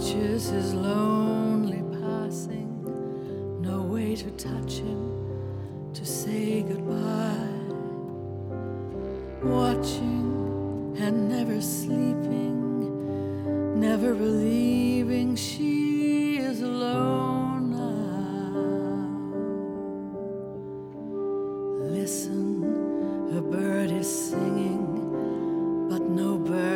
watches his lonely passing, no way to touch him, to say goodbye. Watching and never sleeping, never believing she is alone now. Listen, a bird is singing, but no bird